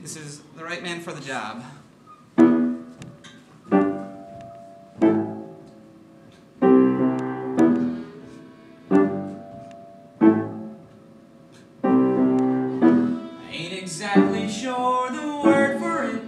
This is the right man for the job. I ain't exactly sure the word for it.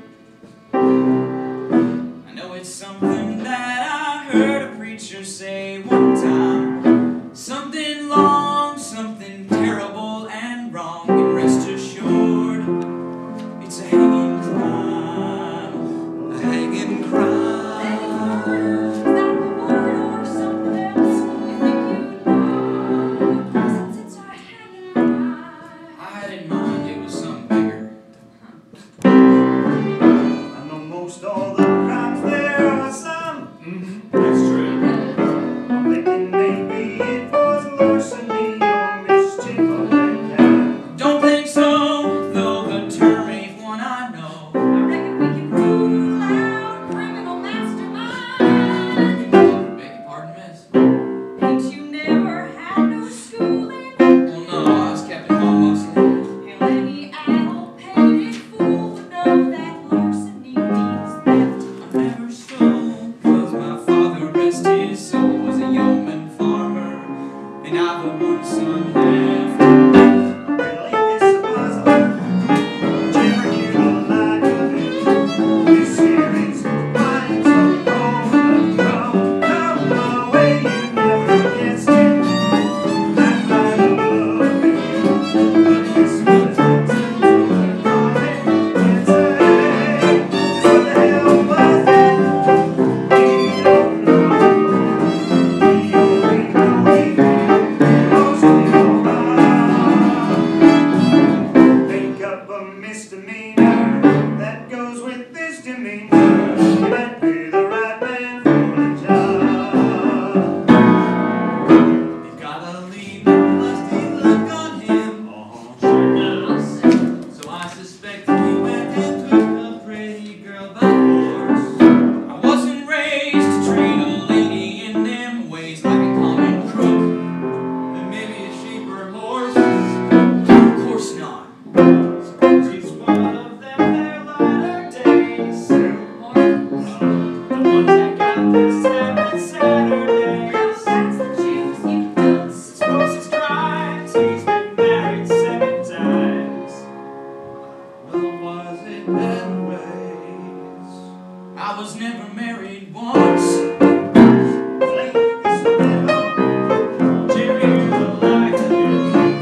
I know it's something that I heard a preacher say one time. Something long, something terrible and wrong, and rest assured, it's a hanging crime. A hanging crime. Is that the word or something else? You think you know? Since it's a hanging crime. I didn't mind, it was something bigger. I know most all the crimes there are some. That's true. I'm thinking maybe it was larceny or mischief of that kind. Don't think so, though the term ain't one I know. I reckon we can rule out criminal mastermind. Beg your pardon, miss? Ain't you never had no schooling? Well, no, I was kept at home mostly. Hell, any addle-pated fool would know that larceny means theft. I never stole, 'cause my father, rest his soul, was a yeoman farmer, and I've a one son left. Well, ain't this a puzzler? Never hear the like of it. This here is wine so cold and come my way. You never guessed it. That kind of love you. But this was meant to do it from it. Can't say just what the hell was it? We don't know. We only know we mostly make up a misdemeanor that goes with this demeanor. You might be the right man for the job. You gotta leave a lusty look on him. Sure does. So I suspect he went and took a pretty girl by force. I wasn't raised to treat a lady in them ways like a common crook. And maybe a sheep or a horse. Of course not. Suppose he's one of them there latter days. The ones that got this seven Saturdays. That's the juice you dose. Suppose his crimes, he's been married 7 times. Well, was it that ways? I was never married once. Late is the devil. Jerry, the light of you.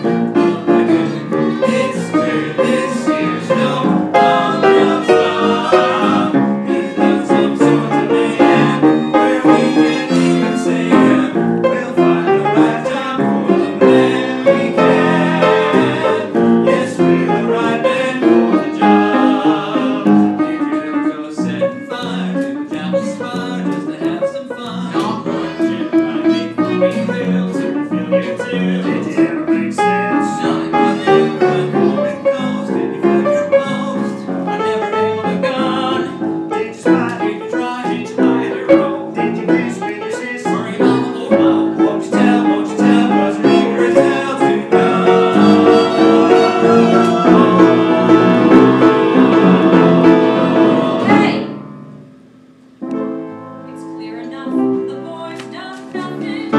It's clear this year's no longer fun. He's done some sort of mayhem where we can even say we'll find the right time for the man we can. Yes, we're the right man for the job. If you ever go setting fire to the job is fun just to have some fun. Not one chip, I make for me real to feel you too. Did it ever make sense? None was ever a foreign coast, and you feel your most. I never held a gun. Did you spy? Did you try? Did you lie in your row? Did you kiss with your sister? Sorry, mama, oh mama, won't you tell? Won't you tell? 'Cause I'm eager as hell to know. Hey! It's clear enough the boy's done nothing.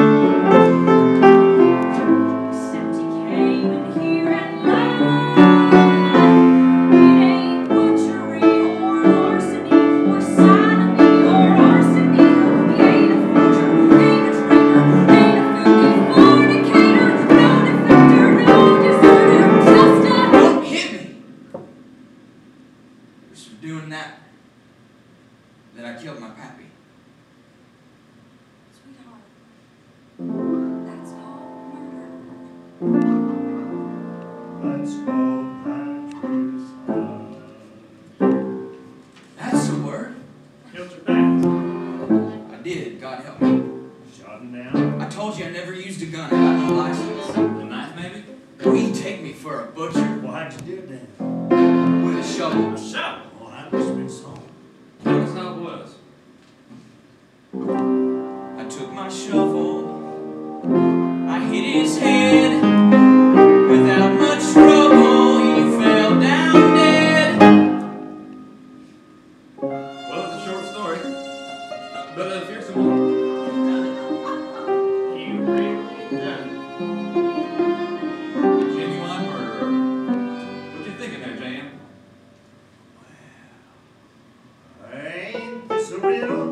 Except he came in here and lied. It ain't butchery or larceny or sodomy or arsony. He ain't a forger, ain't a traitor, ain't a filthy fornicator, no defector, no deserter, just a Don't hit me! It was for doing that I killed my pappy. sweetheart. That's called murder. Let's go That's the word. Killed your back. I did, God help me. Shot him down. I told you I never used a gun. I got no license. A knife, maybe? Will you take me for a butcher? Well, how'd you do it then? With a shovel. Shot. Well, that must have been so. That's how it was. I took my shovel. I hit his head. Without much trouble, he fell down dead. thinking there, Jan? Ain't this a riddle?